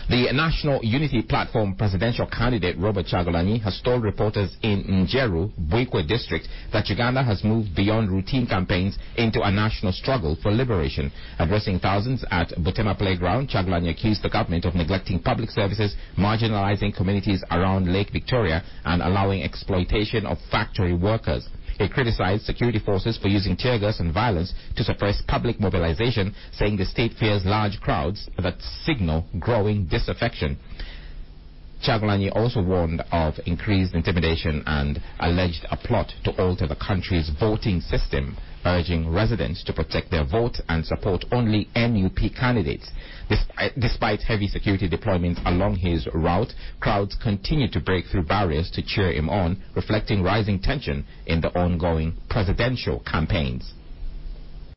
The National Unity Platform presidential candidate Robert Chagulanyi has told reporters in Njeru, Buikwe district, that Uganda has moved beyond routine campaigns into a national struggle for liberation. Addressing thousands at Butema Playground, Chagulanyi accused the government of neglecting public services, marginalizing communities around Lake Victoria, and allowing exploitation of factory workers. He criticized security forces for using tear gas and violence to suppress public mobilization, saying the state fears large crowds that signal growing disaffection. Chagulanyi also warned of increased intimidation and alleged a plot to alter the country's voting system, urging residents to protect their vote and support only NUP candidates. Despite heavy security deployments along his route, crowds continue to break through barriers to cheer him on, reflecting rising tension in the ongoing presidential campaigns.